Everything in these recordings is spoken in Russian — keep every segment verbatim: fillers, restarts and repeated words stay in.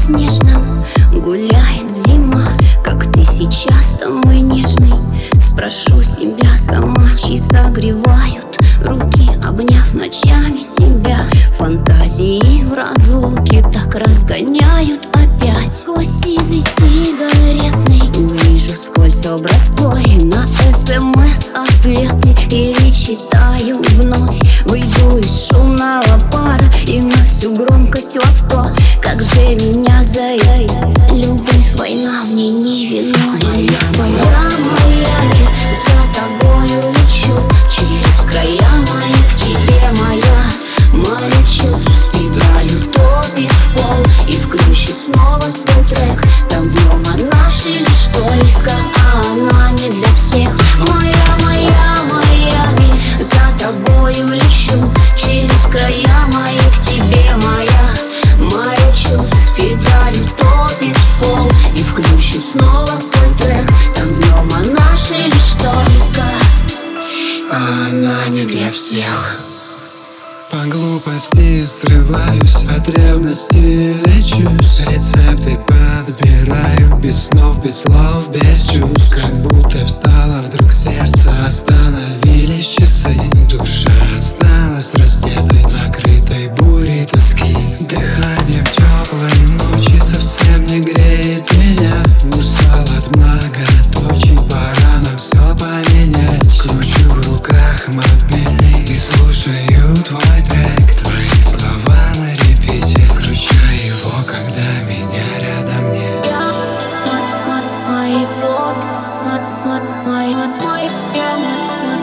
снежном гуляет зима, как ты сейчас домой нежный. Спрошу себя сама, чьи согревают руки, обняв ночами тебя. Фантазии в разлуке так разгоняют опять. Сквозь сизый сигаретный увижу сквозь образ твой на СМС ответы, или читаю вновь. Выйду из шумного пара и на всю громкость в авто. Как же меня заедает любовь, война в ней невиновна. Моя, моя, за тобою лечу через края мои, к тебе моя. Мои чувств педалью топит в пол и включит снова свой трек. Там в нем она лишь только, а она не для всех. Моя, моя, моя, за тобою лечу через края мои, к тебе моя. Мои чувств педалью топит в пол и включит снова свой трек. Там в нем она лишь только, а она не для всех. По глупости срываюсь, от ревности лечусь. Рецепты подбираю, без снов, без слов, без чувств. Как будто встало вдруг сердце, остановились часы. Душа осталась раздетой, накрытой бурей тоски. Дыхание в теплой ночи совсем не греет меня. Устал от многоточий, пора нам все поменять. Кручу в руках мобильный и слушаю твой трек. Твои слова на репите, включай его, когда меня рядом нет. Я, мои год, мои, мои, я,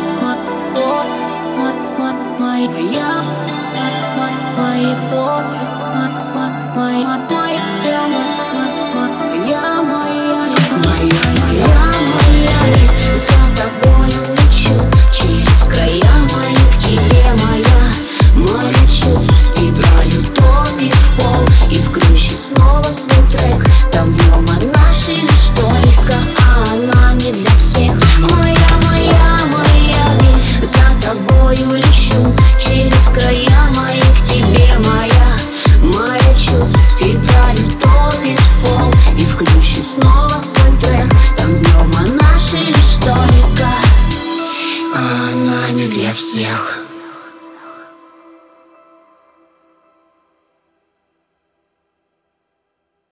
мои, мои, мои, мои, мои,